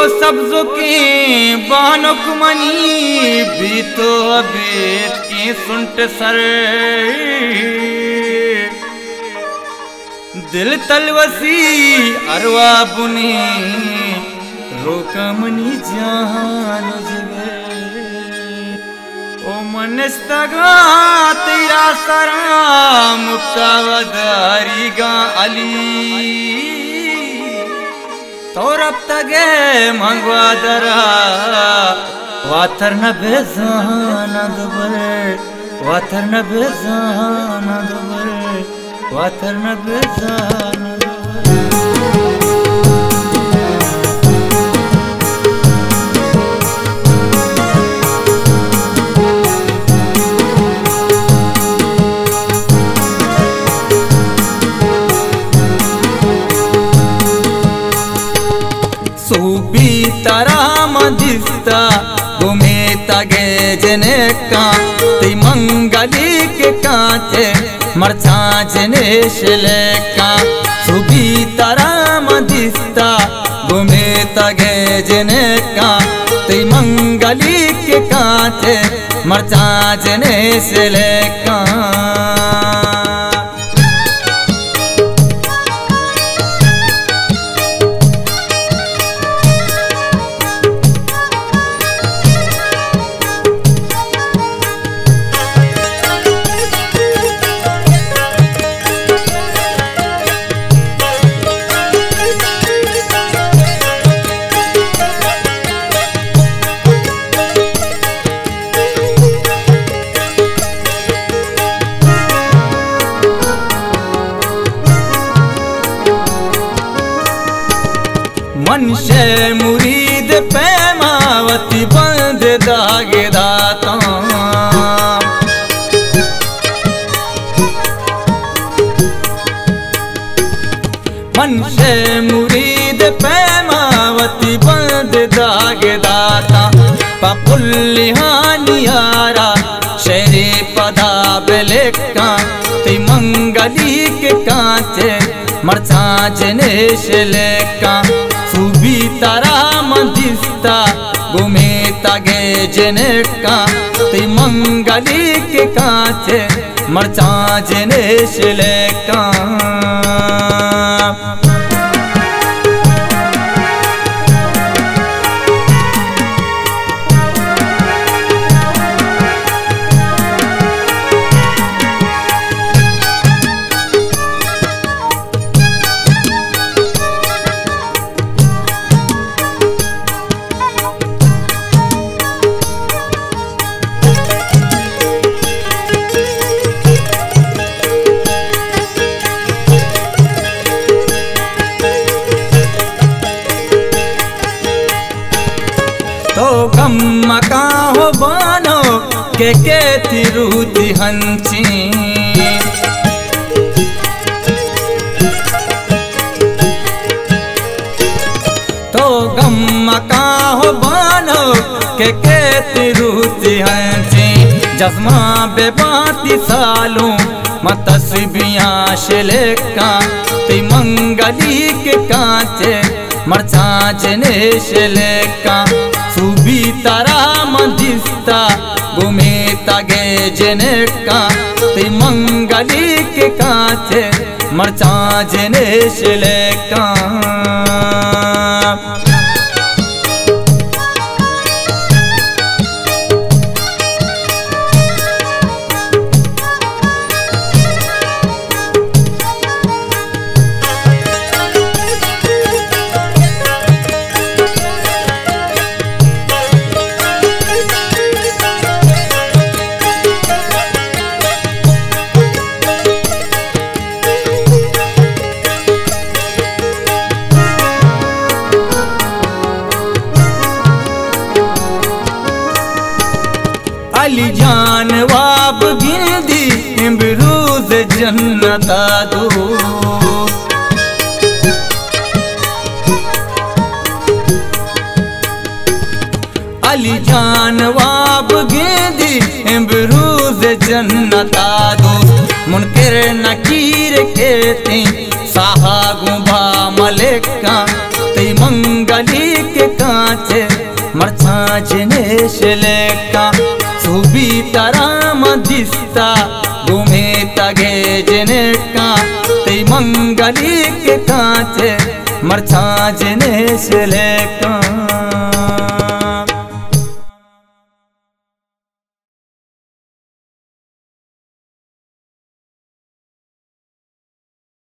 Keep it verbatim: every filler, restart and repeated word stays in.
सब्जों के बानक मनी भी तो अबेत की सुंट सर दिल तलवसी अरवा बुनी रोकमनी जान जगे ओ मनस्तगा तेरा सरा मुक्का वदारी गा अली तोरब तगे मंगवा दरा वातर न बेजान दुबर वातर न बेजान दुबर वातर न बेजान सूबी तराम दिस्ता गुमे तगे जने का ती मंगली के कांचे मरचा जने शिले का सूबी तराम दिस्ता गुमे तगे जने का ती मंगली के कांचे मरचा जने शिले का मनशे मुरीद पैमावती बंद दागे दाता मनशे मुरीद पैमावती बंद दागे दाता पपुल्ली हानियारा शेरे पदा बेलेका ती मंगली के कांचे मरचा जनेश लेका सूबी तराम दिस्ता गुमे तगे जनका ती मंगली के कांचे मरचा जनेश लेका तो गम्मा का हो बानो के के तिरुति हंची तो गम्मा का हो बानो के के तिरुति हंची जस्मा बेबाती सालों मतस्बियां शिलेका ती मंगली के कांचे मरचा जनेश लेका सूबी तराम दिस्ता गुमे तगे जनका ती मंगली के कांचे मरचा जनेश लेका अली जान वाब गिंदी इम्बरूज जन्नता दो अली जान वाब गिंदी इम्बरूज जन्नता दो मुनकर नकीर कहते साहा गुबा मलिका ती मंगली के के कांचे मरछा जिनेश लेका सुबी तराम दिसता घूमे तगे जिनेका ते मंगली के कांचे मरछा जिनेश लेका।